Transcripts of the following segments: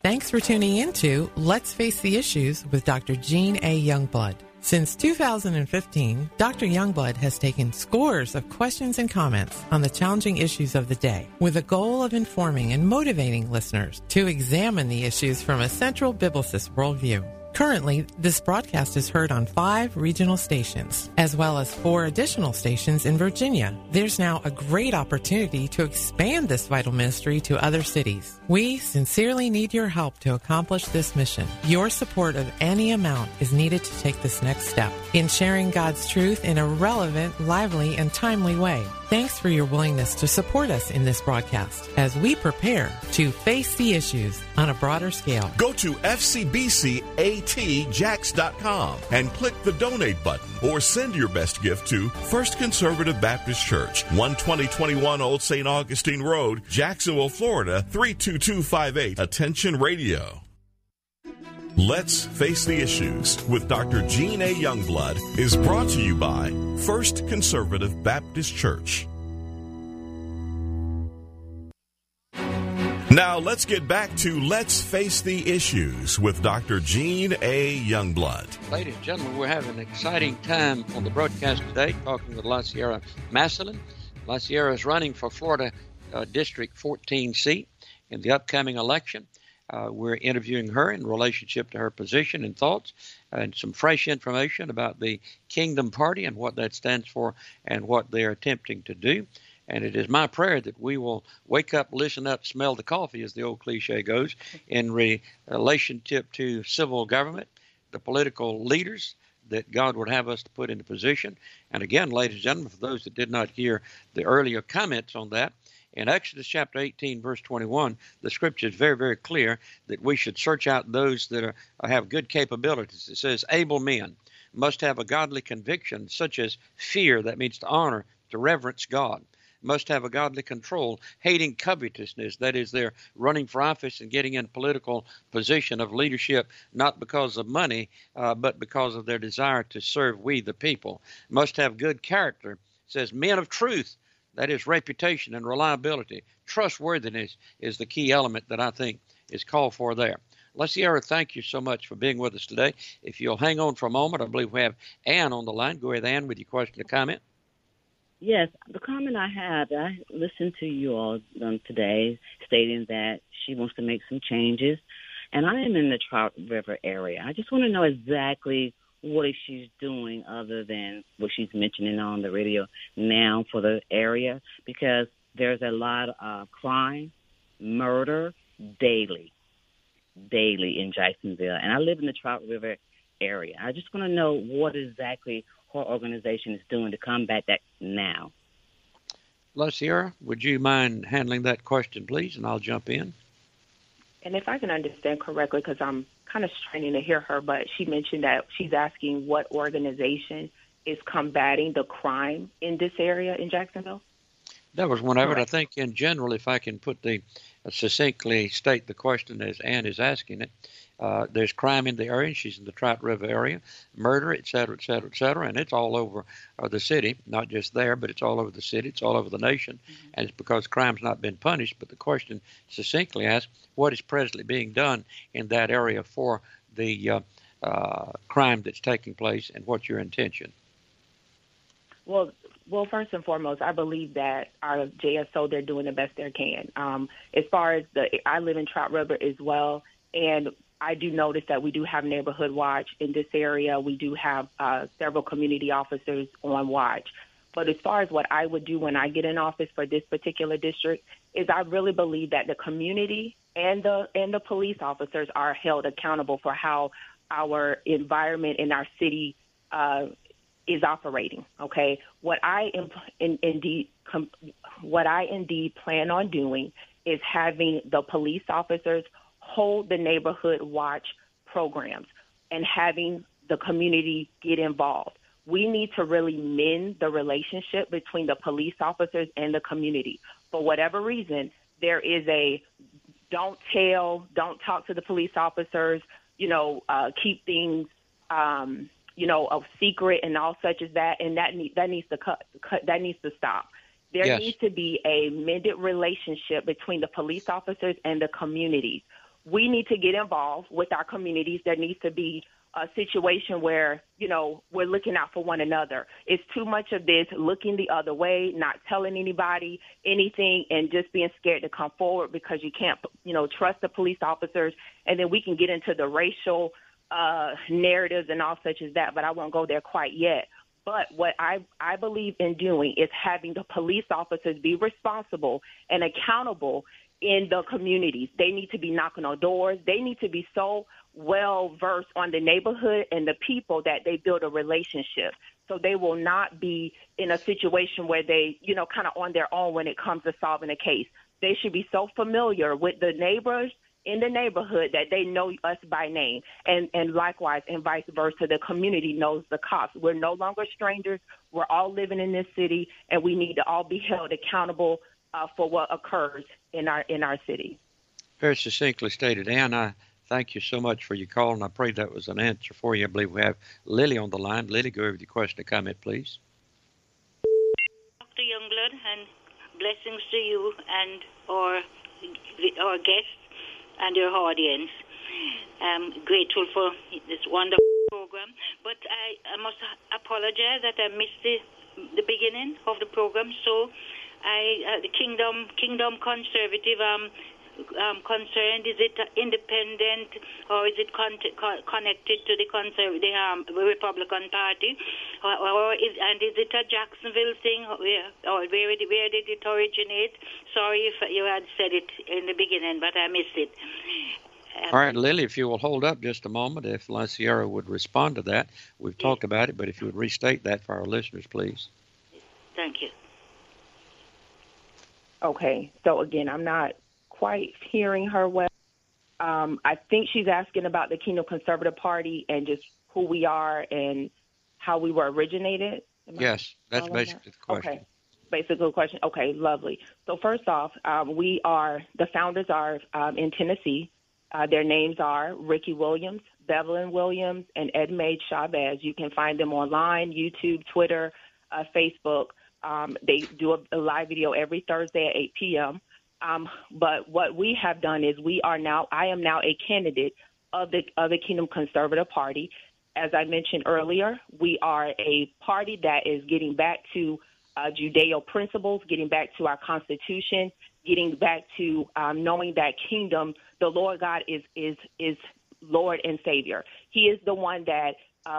Thanks for tuning in to Let's Face the Issues with Dr. Jean A. Youngblood. Since 2015, Dr. Youngblood has taken scores of questions and comments on the challenging issues of the day with the goal of informing and motivating listeners to examine the issues from a central biblicist worldview. Currently, this broadcast is heard on 5 regional stations, as well as 4 additional stations in Virginia. There's now a great opportunity to expand this vital ministry to other cities. We sincerely need your help to accomplish this mission. Your support of any amount is needed to take this next step in sharing God's truth in a relevant, lively, and timely way. Thanks for your willingness to support us in this broadcast as we prepare to face the issues on a broader scale. Go to fcbcatjax.com and click the donate button or send your best gift to First Conservative Baptist Church, 12021 Old St. Augustine Road, Jacksonville, Florida, 32258. Attention Radio. Let's Face the Issues with Dr. Jean A. Youngblood is brought to you by First Conservative Baptist Church. Now let's get back to Let's Face the Issues with Dr. Jean A. Youngblood. Ladies and gentlemen, we're having an exciting time on the broadcast today, talking with La Sierra Massillon. La Sierra is running for Florida District 14 seat in the upcoming election. We're interviewing her in relationship to her position and thoughts and some fresh information about the Kingdom Party and what that stands for and what they're attempting to do. And it is my prayer that we will wake up, listen up, smell the coffee, as the old cliche goes, in relationship to civil government, the political leaders that God would have us to put into position. And again, ladies and gentlemen, for those that did not hear the earlier comments on that, in Exodus chapter 18, verse 21, the scripture is very, very clear that we should search out those that have good capabilities. It says, able men must have a godly conviction, such as fear, that means to honor, to reverence God. Must have a godly control, hating covetousness, that is, they're running for office and getting in political position of leadership, not because of money, but because of their desire to serve we the people. Must have good character. It says, men of truth. That is reputation and reliability. Trustworthiness is the key element that I think is called for there. La Sierra, thank you so much for being with us today. If you'll hang on for a moment, I believe we have Ann on the line. Go ahead, Ann, with your question or comment. Yes, the comment I had, I listened to you all today stating that she wants to make some changes, and I am in the Trout River area. I just want to know exactly what is she's doing other than what she's mentioning on the radio now for the area, because there's a lot of crime, murder daily in Jacksonville. And I live in the Trout River area. I just want to know what exactly her organization is doing to combat that now. La Sierra, would you mind handling that question, please, and I'll jump in? And if I can understand correctly, because I'm kind of straining to hear her, but she mentioned that she's asking what organization is combating the crime in this area in Jacksonville? That was one of it. I think in general, if I can succinctly state the question as Ann is asking it, there's crime in the area, and she's in the Trout River area, murder, et cetera, and it's all over the city, not just there, but it's all over the city, it's all over the nation, and it's because crime's not been punished. But the question succinctly asks, what is presently being done in that area for the crime that's taking place, and what's your intention? Well, first and foremost, I believe that our JSO, they're doing the best they can. As far as I live in Trout River as well, and I do notice that we do have neighborhood watch in this area. We do have several community officers on watch. But as far as what I would do when I get in office for this particular district is I really believe that the community and the police officers are held accountable for how our environment in our city is operating. Okay, what I indeed plan on doing is having the police officers hold the neighborhood watch programs and having the community get involved. We need to really mend the relationship between the police officers and the community. For whatever reason, there is a don't talk to the police officers, keep things, a secret and all such as that. And that needs to stop. There needs to be a mended relationship between the police officers and the community. we need to get involved with our communities. There needs to be a situation where, we're looking out for one another. It's too much of this looking the other way, not telling anybody anything, and just being scared to come forward because you can't, trust the police officers. And then we can get into the racial narratives and all such as that, but I won't go there quite yet. But what I believe in doing is having the police officers be responsible and accountable in the communities. They need to be knocking on doors. They need to be so well versed on the neighborhood and the people that they build a relationship. So they will not be in a situation where they, kind of on their own when it comes to solving a case. They should be so familiar with the neighbors in the neighborhood that they know us by name. And likewise, and vice versa, the community knows the cops. We're no longer strangers. We're all living in this city, and we need to all be held accountable for what occurs in our city. Very succinctly stated. Ann, I thank you so much for your call, and I pray that was an answer for you. I believe we have Lily on the line. Lily, go over with your question or comment, please. Dr. Youngblood, and blessings to you and our guests and your audience. I'm grateful for this wonderful program, but I must apologize that I missed the beginning of the program. So the Kingdom Conservative concerned, is it independent or is it connected to the Republican Party, is it a Jacksonville thing, or where did it originate? Sorry if you had said it in the beginning, but I missed it. All right, Lily, if you will hold up just a moment, if La Sierra would respond to that. We've talked about it, but if you would restate that for our listeners, please. Thank you. Okay, so again, I'm not quite hearing her well. I think she's asking about the Kingdom Conservative Party and just who we are and how we were originated. Yes, that's basically the question. Okay, basically the question. Okay, lovely. So first off, the founders are in Tennessee. Their names are Ricky Williams, Bevelyn Williams, and Edmaid Chavez. You can find them online, YouTube, Twitter, Facebook. They do a live video every Thursday at 8 p.m. But what we have done is I am now a candidate of the Kingdom Conservative Party. As I mentioned earlier, we are a party that is getting back to Judeo principles, getting back to our Constitution, getting back to knowing that kingdom, the Lord God is Lord and Savior. He is the one that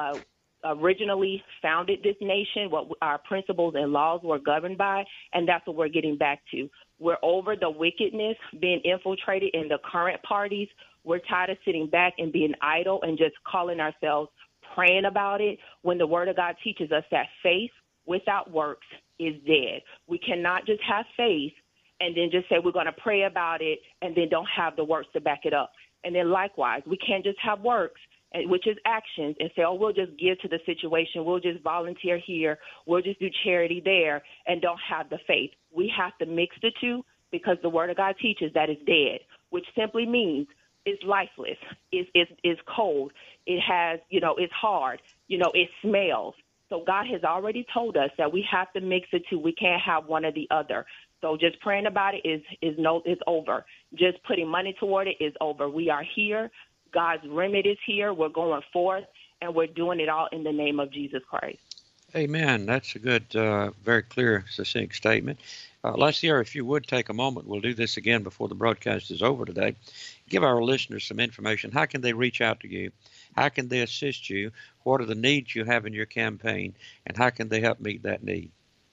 originally founded this nation, what our principles and laws were governed by, and that's what we're getting back to. We're over the wickedness being infiltrated in the current parties. We're tired of sitting back and being idle and just calling ourselves praying about it when the Word of God teaches us that faith without works is dead. We cannot just have faith and then just say we're going to pray about it and then don't have the works to back it up. And then likewise, we can't just have works, which is actions, and say, we'll just give to the situation. We'll just volunteer here. We'll just do charity there and don't have the faith. We have to mix the two because the Word of God teaches that it's dead, which simply means it's lifeless, it's cold, it has, it's hard, it smells. So God has already told us that we have to mix the two. We can't have one or the other. So just praying about it is over. Just putting money toward it is over. We are here. God's remit is here. We're going forth, and we're doing it all in the name of Jesus Christ. Amen. That's a good, very clear, succinct statement. La Sierra, if you would take a moment, we'll do this again before the broadcast is over today. Give our listeners some information. How can they reach out to you? How can they assist you? What are the needs you have in your campaign, and how can they help meet that need?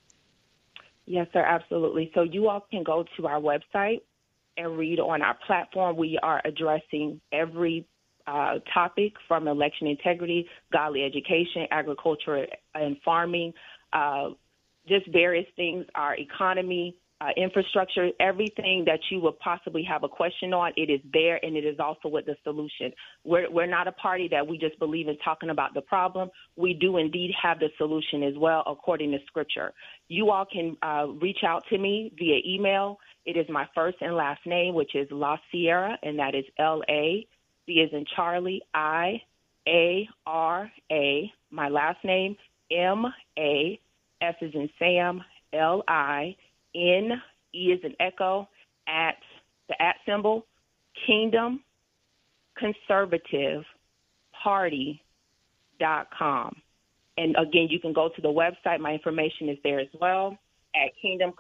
Yes, sir, absolutely. So you all can go to our website and read on our platform. We are addressing every topic from election integrity, godly education, agriculture and farming, just various things, our economy, infrastructure, everything that you would possibly have a question on, it is there, and it is also with the solution. We're not a party that we just believe in talking about the problem. We do indeed have the solution as well, according to Scripture. You all can reach out to me via email. It is my first and last name, which is La Sierra, and that is L-A, C as in Charlie, I-A-R-A. My last name, M-A, S as in Sam, L-I, N, E as in Echo, at the @ symbol, Kingdom kingdomconservativeparty.com. And again, you can go to the website. My information is there as well at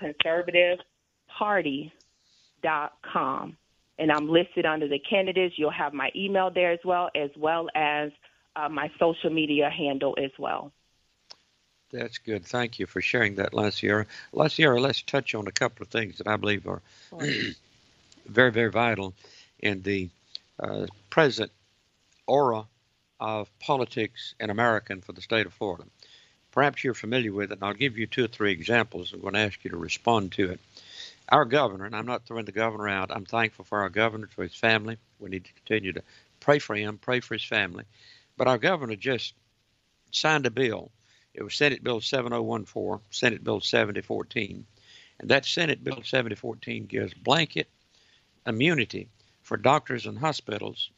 kingdomconservativeparty.com. And I'm listed under the candidates. You'll have my email there as well as my social media handle as well. That's good. Thank you for sharing that, LaSierra. LaSierra, let's touch on a couple of things that I believe are very, very vital in the present aura of politics in America and for the state of Florida. Perhaps you're familiar with it, and I'll give you 2 or 3 examples. I'm going to ask you to respond to it. Our governor, and I'm not throwing the governor out, I'm thankful for our governor, for his family. We need to continue to pray for him, pray for his family. But our governor just signed a bill. It was Senate Bill 7014, Senate Bill 7014. And that Senate Bill 7014 gives blanket immunity for doctors and hospitals,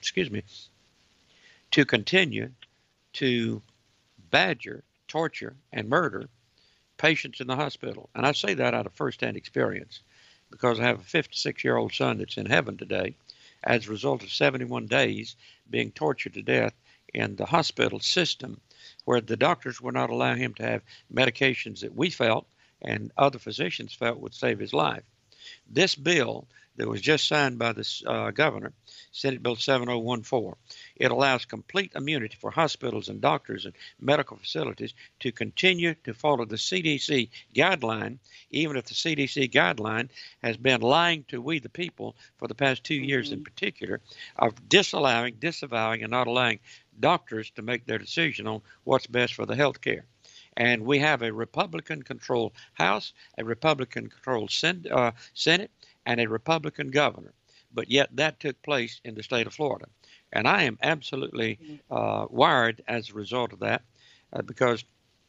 to continue to badger, torture, and murder patients in the hospital. And I say that out of firsthand experience because I have a 56-year-old son that's in heaven today as a result of 71 days being tortured to death in the hospital system, where the doctors would not allow him to have medications that we felt and other physicians felt would save his life. This bill that was just signed by the governor, Senate Bill 7014, it allows complete immunity for hospitals and doctors and medical facilities to continue to follow the CDC guideline, even if the CDC guideline has been lying to we the people for the past 2 years in particular, of disavowing, and not allowing doctors to make their decision on what's best for the health care. And we have a Republican-controlled House, a Republican-controlled Senate, and a Republican governor. But yet that took place in the state of Florida. And I am absolutely wired as a result of that because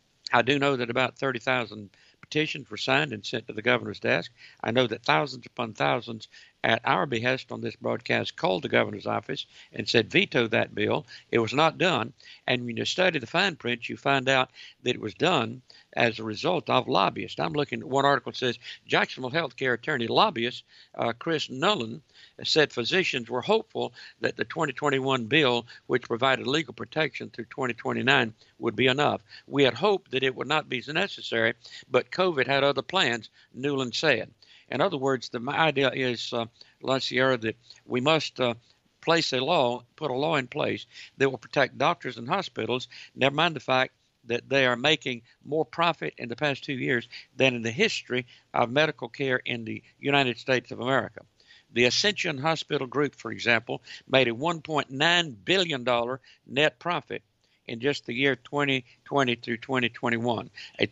I do know that about 30,000 petitions were signed and sent to the governor's desk. I know that thousands upon thousands at our behest on this broadcast called the governor's office and said veto that bill. It was not done. And when you study the fine print, you find out that it was done as a result of lobbyists. I'm looking at one article that says Jacksonville healthcare attorney lobbyist Chris Nolan said physicians were hopeful that the 2021 bill, which provided legal protection through 2029, would be enough. We had hoped that it would not be necessary, but COVID had other plans, Nolan said. In other words, the idea is, LaSierra, that we must put a law in place that will protect doctors and hospitals, never mind the fact that they are making more profit in the past 2 years than in the history of medical care in the United States of America. The Ascension Hospital Group, for example, made a $1.9 billion net profit in just the year 2020 through 2021, a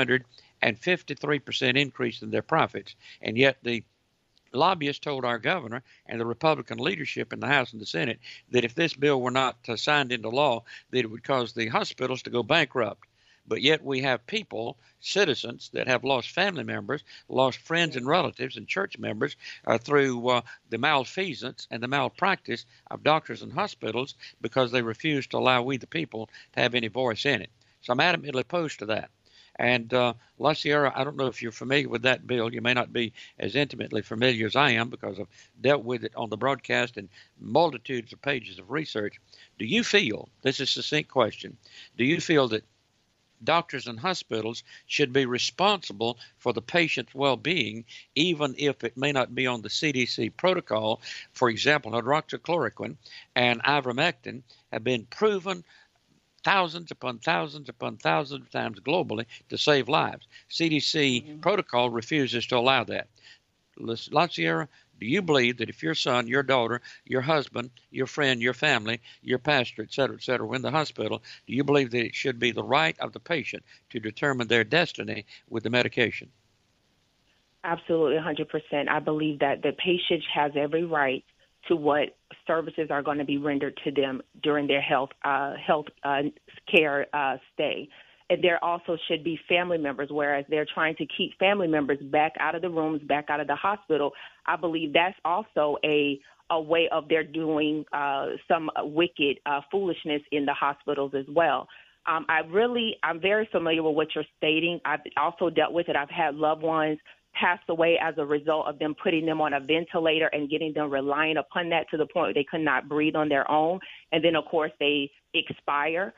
353% increase in their profits. And yet the lobbyists told our governor and the Republican leadership in the House and the Senate that if this bill were not signed into law, that it would cause the hospitals to go bankrupt. But yet we have people, citizens, that have lost family members, lost friends and relatives and church members through the malfeasance and the malpractice of doctors and hospitals because they refuse to allow we the people to have any voice in it. So I'm adamantly opposed to that. And LaSierra, I don't know if you're familiar with that bill. You may not be as intimately familiar as I am because I've dealt with it on the broadcast and multitudes of pages of research. Do you feel, this is a succinct question, do you feel that doctors and hospitals should be responsible for the patient's well-being, even if it may not be on the CDC protocol? For example, hydroxychloroquine and ivermectin have been proven thousands upon thousands upon thousands of times globally to save lives. CDC protocol refuses to allow that. LaSierra, do you believe that if your son, your daughter, your husband, your friend, your family, your pastor, et cetera, were in the hospital, do you believe that it should be the right of the patient to determine their destiny with the medication? Absolutely, 100%. I believe that the patient has every right to what services are going to be rendered to them during their health care stay. And there also should be family members, whereas they're trying to keep family members back out of the rooms, back out of the hospital. I believe that's also a way of their doing some wicked foolishness in the hospitals as well. I'm very familiar with what you're stating. I've also dealt with it. I've had loved ones passed away as a result of them putting them on a ventilator and getting them relying upon that to the point where they could not breathe on their own. And then, of course, they expire.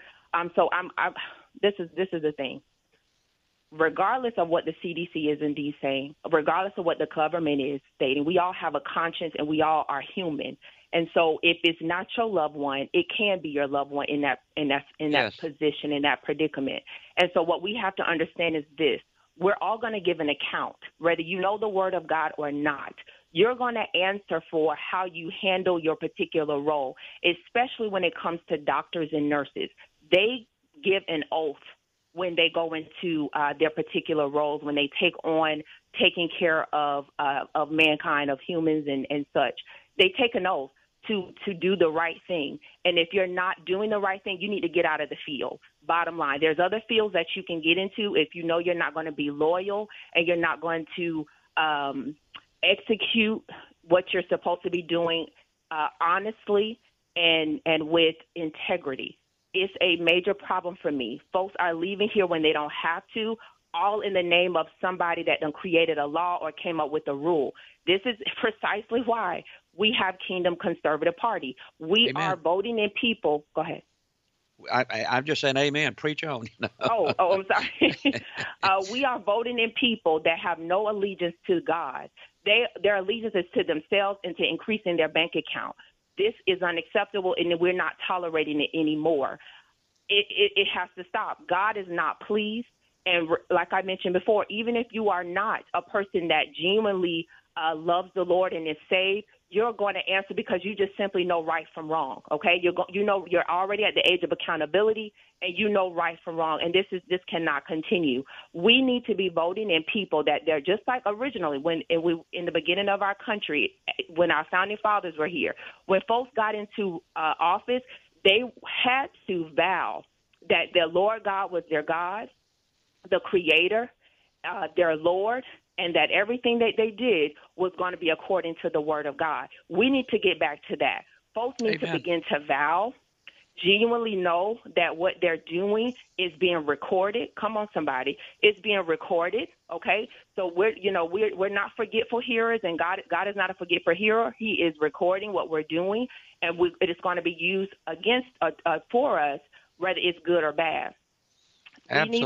This is the thing. Regardless of what the CDC is indeed saying, regardless of what the government is stating, we all have a conscience and we all are human. And so if it's not your loved one, it can be your loved one in that position, in that predicament. And so what we have to understand is this. We're all going to give an account, whether you know the word of God or not. You're going to answer for how you handle your particular role, especially when it comes to doctors and nurses. They give an oath when they go into their particular roles, when they take on taking care of mankind, of humans and such. They take an oath to do the right thing. And if you're not doing the right thing, you need to get out of the field. Bottom line, there's other fields that you can get into if you know you're not going to be loyal and you're not going to execute what you're supposed to be doing honestly and with integrity. It's a major problem for me. Folks are leaving here when they don't have to, all in the name of somebody that done created a law or came up with a rule. This is precisely why we have Kingdom Conservative Party. We Amen. are voting in people. Go ahead. I'm just saying amen. Preach on. Oh, I'm sorry. We are voting in people that have no allegiance to God. Their allegiance is to themselves and to increasing their bank account. This is unacceptable, and we're not tolerating it anymore. It has to stop. God is not pleased. And like I mentioned before, even if you are not a person that genuinely loves the Lord and is saved, you're going to answer because you just simply know right from wrong. Okay, you're already at the age of accountability, and you know right from wrong. And this cannot continue. We need to be voting in people that they're just like originally when in the beginning of our country, when our founding fathers were here, when folks got into office, they had to vow that their Lord God was their God, the Creator, their Lord, and that everything that they did was going to be according to the Word of God. We need to get back to that. Folks need to begin to vow, genuinely know that what they're doing is being recorded. Come on, somebody. It's being recorded, okay? So we're not forgetful hearers, and God is not a forgetful hearer. He is recording what we're doing, and it is going to be used against for us, whether it's good or bad. Absolutely.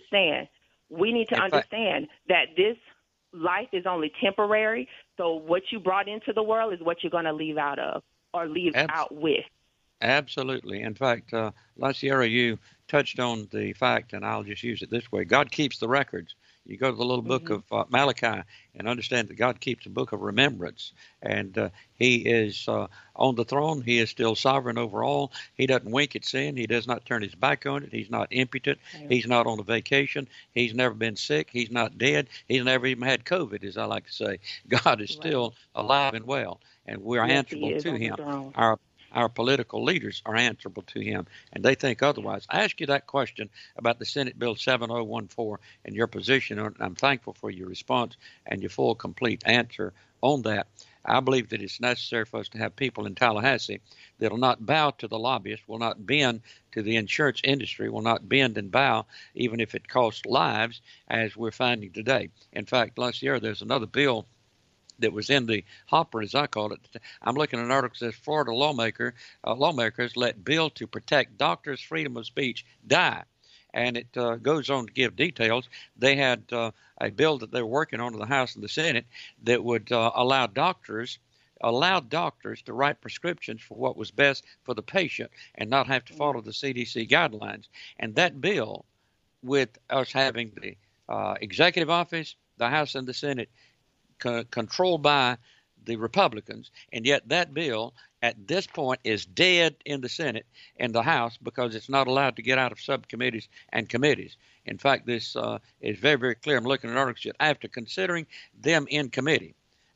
We need to understand that this life is only temporary. So what you brought into the world is what you're going to leave out of or leave out with. Absolutely. In fact, La Sierra, you touched on the fact, and I'll just use it this way. God keeps the records. You go to the little book of Malachi and understand that God keeps a book of remembrance. And he is on the throne. He is still sovereign over all. He doesn't wink at sin. He does not turn his back on it. He's not impotent. He's not on a vacation. He's never been sick. He's not dead. He's never even had COVID, as I like to say. God is still alive and well, and we're answerable to him. Our political leaders are answerable to him, and they think otherwise. I asked you that question about the Senate Bill 7014 and your position, and I'm thankful for your response and your full, complete answer on that. I believe that it's necessary for us to have people in Tallahassee that will not bow to the lobbyists, will not bend to the insurance industry, will not bend and bow, even if it costs lives, as we're finding today. In fact, last year there's another bill that was in the hopper, as I call it. I'm looking at an article that says Florida lawmakers let bill to protect doctors' freedom of speech die. And it goes on to give details. They had a bill that they were working on in the House and the Senate that would allow doctors to write prescriptions for what was best for the patient and not have to follow the CDC guidelines. And that bill, with us having the executive office, the House and the Senate, controlled by the Republicans, and yet that bill at this point is dead in the Senate and the House because it's not allowed to get out of subcommittees and committees. In fact, this is very, very clear. I'm looking at articles that after considering them in committee,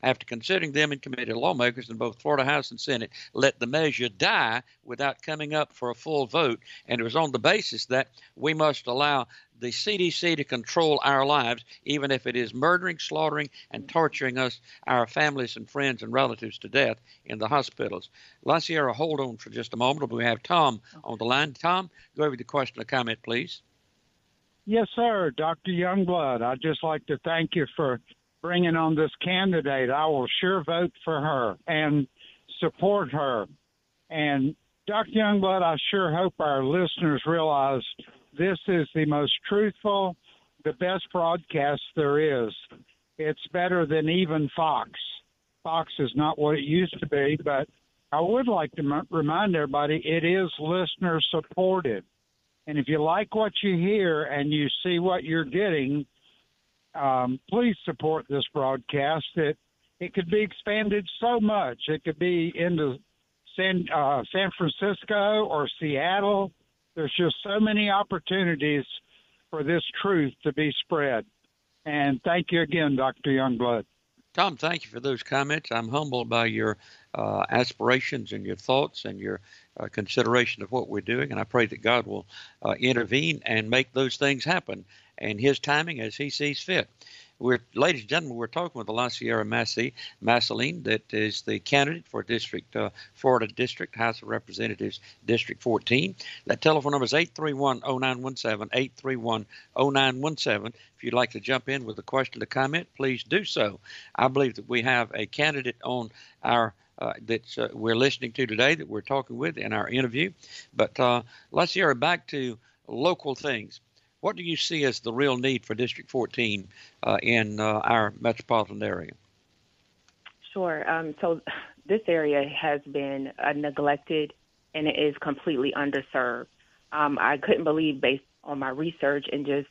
lawmakers in both Florida House and Senate let the measure die without coming up for a full vote. And it was on the basis that we must allow the CDC to control our lives, even if it is murdering, slaughtering, and torturing us, our families and friends and relatives to death in the hospitals. La Sierra, hold on for just a moment. We have Tom on the line. Tom, go over the question or comment, please. Yes, sir. Dr. Youngblood, I'd just like to thank you for bringing on this candidate. I will sure vote for her and support her. And Dr. Youngblood, I sure hope our listeners realize this is the most truthful, the best broadcast there is. It's better than even Fox. Fox is not what it used to be, but I would like to remind everybody it is listener supported. And if you like what you hear and you see what you're getting, please support this broadcast. It could be expanded so much. It could be into San Francisco or Seattle. There's just so many opportunities for this truth to be spread. And thank you again, Dr. Youngblood. Tom, thank you for those comments. I'm humbled by your aspirations and your thoughts and your consideration of what we're doing, and I pray that God will intervene and make those things happen in His timing as He sees fit. Ladies and gentlemen, we're talking with La Sierra Massillin, that is the candidate for Florida District, House of Representatives, District 14. That telephone number is 831-0917, 831-0917. If you'd like to jump in with a question or comment, please do so. I believe that we have a candidate on our that we're listening to today that we're talking with in our interview. But La Sierra, back to local things. What do you see as the real need for District 14 in our metropolitan area? Sure. So this area has been neglected, and it is completely underserved. I couldn't believe, based on my research and just,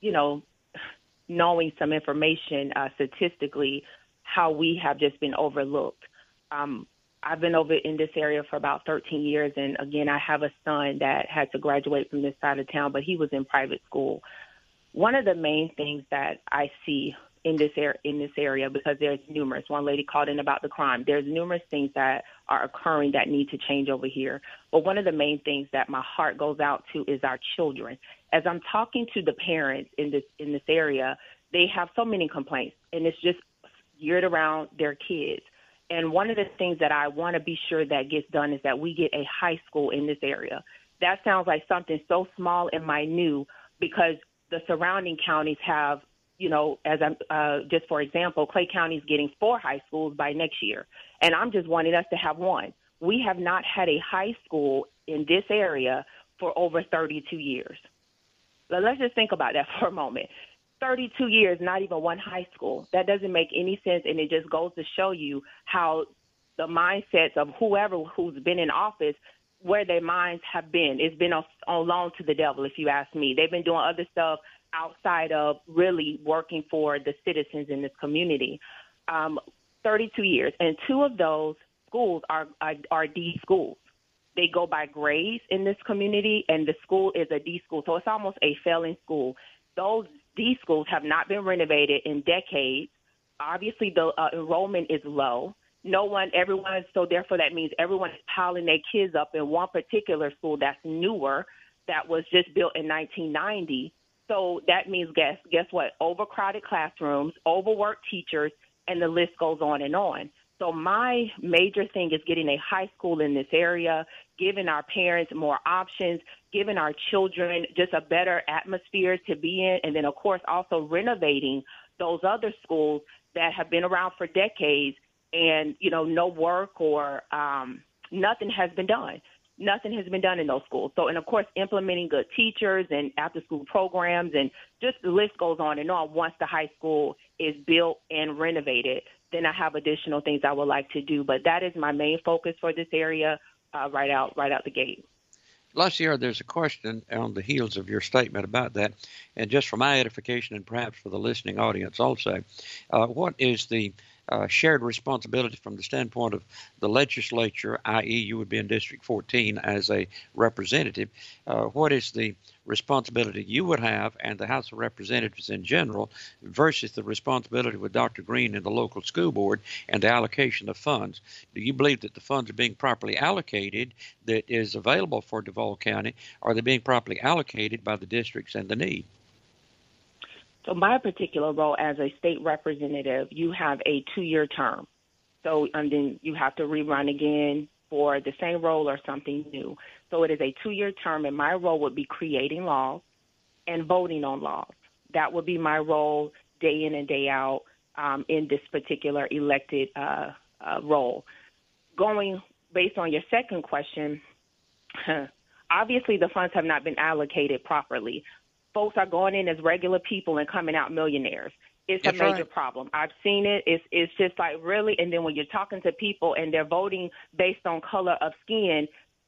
knowing some information statistically, how we have just been overlooked. I've been over in this area for about 13 years, and again, I have a son that had to graduate from this side of town, but he was in private school. One of the main things that I see in this area, because there's numerous, one lady called in about the crime, there's numerous things that are occurring that need to change over here. But one of the main things that my heart goes out to is our children. As I'm talking to the parents in this area, they have so many complaints, and it's just geared around their kids. And one of the things that I want to be sure that gets done is that we get a high school in this area. That sounds like something so small and minute, because the surrounding counties have, just for example, Clay County is getting 4 high schools by next year. And I'm just wanting us to have one. We have not had a high school in this area for over 32 years. But let's just think about that for a moment. 32 years, not even one high school. That doesn't make any sense, and it just goes to show you how the mindsets of who's been in office, where their minds have been. It's been on loan to the devil, if you ask me. They've been doing other stuff outside of really working for the citizens in this community. 32 years, and 2 of those schools are D schools. They go by grades in this community, and the school is a D school, so it's almost a failing school. Those D schools have not been renovated in decades. Obviously, the enrollment is low. So therefore that means everyone is piling their kids up in one particular school that's newer, that was just built in 1990. So that means, guess what? Overcrowded classrooms, overworked teachers, and the list goes on and on. So my major thing is getting a high school in this area, giving our parents more options, giving our children just a better atmosphere to be in, and then, of course, also renovating those other schools that have been around for decades and, no work or nothing has been done. Nothing has been done in those schools. So, and, of course, implementing good teachers and after-school programs, and just the list goes on and on. Once the high school is built and renovated, then I have additional things I would like to do. But that is my main focus for this area right out the gate. La Sierra, there's a question on the heels of your statement about that, and just for my edification and perhaps for the listening audience also, what is the shared responsibility from the standpoint of the legislature, i.e. you would be in District 14 as a representative, what is the responsibility you would have and the House of Representatives in general versus the responsibility with Dr. Green and the local school board and the allocation of funds? Do you believe that the funds are being properly allocated that is available for Duval County? Are they being properly allocated by the districts and the need? So my particular role as a state representative, you have a 2-year term. So and then you have to rerun again for the same role or something new. So it is a 2-year term, and my role would be creating laws and voting on laws. That would be my role day in and day out. in this particular elected role. Going based on your second question, obviously the funds have not been allocated properly. Folks are going in as regular people and coming out millionaires. It's a major problem. I've seen it. It's just like, really. And then when you're talking to people and they're voting based on color of skin,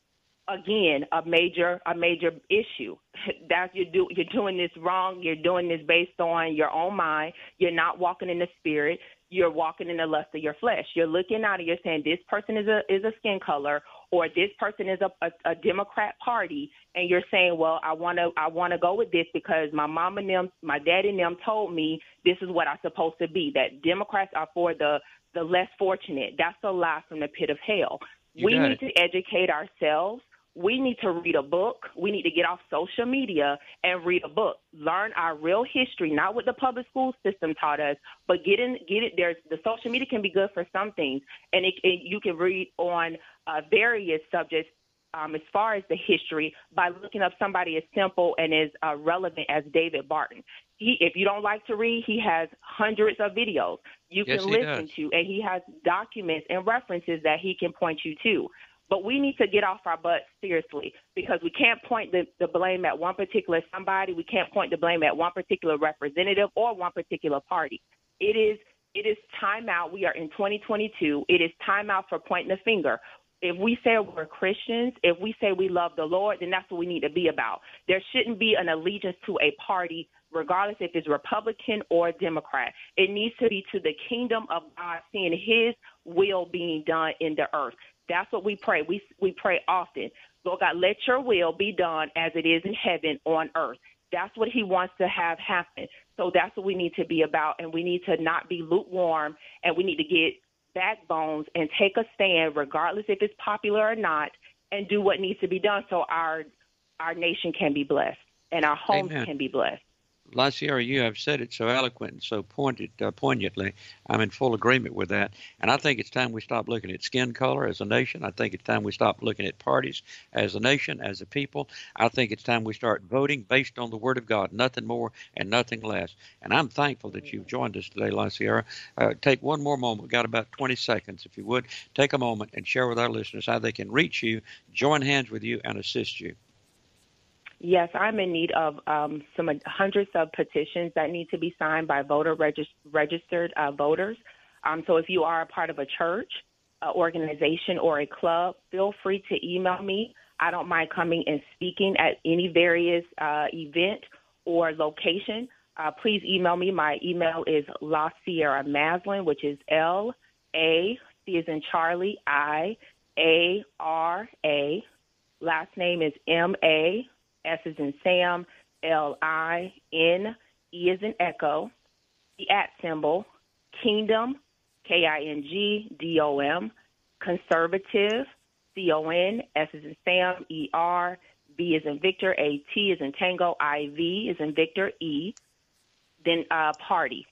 again, a major issue. That you're doing this wrong. You're doing this based on your own mind. You're not walking in the spirit. You're walking in the lust of your flesh. You're looking out and you're saying this person is a skin color, or this person is a Democrat party, and you're saying, well, I want to go with this because my mom and them, my daddy and them told me this is what I'm supposed to be. That Democrats are for the less fortunate. That's a lie from the pit of hell. We need to educate ourselves. We need to read a book. We need to get off social media and read a book. Learn our real history, not what the public school system taught us, but get it. The social media can be good for some things, and you can read on various subjects as far as the history by looking up somebody as simple and as relevant as David Barton. If you don't like to read, he has hundreds of videos you can listen to, and he has documents and references that he can point you to. But we need to get off our butts seriously, because we can't point the blame at one particular somebody. We can't point the blame at one particular representative or one particular party. It is time out. We are in 2022. It is time out for pointing the finger. If we say we're Christians, if we say we love the Lord, then that's what we need to be about. There shouldn't be an allegiance to a party, regardless if it's Republican or Democrat. It needs to be to the kingdom of God, seeing his will being done in the earth. That's what we pray. We pray often. Lord God, let your will be done as it is in heaven on earth. That's what he wants to have happen. So that's what we need to be about, and we need to not be lukewarm, and we need to get backbones and take a stand, regardless if it's popular or not, and do what needs to be done so our nation can be blessed and our homes can be blessed. La Sierra, you have said it so eloquent and so poignantly. I'm in full agreement with that. And I think it's time we stop looking at skin color as a nation. I think it's time we stop looking at parties as a nation, as a people. I think it's time we start voting based on the Word of God, nothing more and nothing less. And I'm thankful that you've joined us today, La Sierra. Take one more moment. We've got about 20 seconds. If you would, take a moment and share with our listeners how they can reach you, join hands with you, and assist you. Yes, I'm in need of some hundreds of petitions that need to be signed by registered voters. So if you are a part of a church, organization, or a club, feel free to email me. I don't mind coming and speaking at any various event or location. Please email me. My email is La Sierra Maslin, which is L-A, C as in Charlie, I-A-R-A. Last name is M-A. S as in Sam, L-I-N, E as in Echo, the @ symbol, Kingdom, K-I-N-G-D-O-M, Conservative, C-O-N, S as in Sam, E-R, B as in Victor, A-T as in Tango, I-V as in Victor, E, then Party,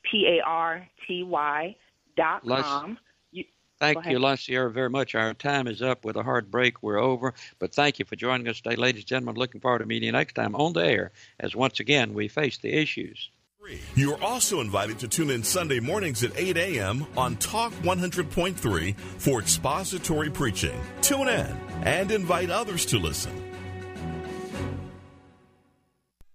P-A-R-T-Y.com. Thank you, La Sierra, very much. Our time is up with a hard break. We're over. But thank you for joining us today, ladies and gentlemen. Looking forward to meeting you next time on the air as once again we face the issues. You are also invited to tune in Sunday mornings at 8 a.m. on Talk 100.3 for expository preaching. Tune in and invite others to listen.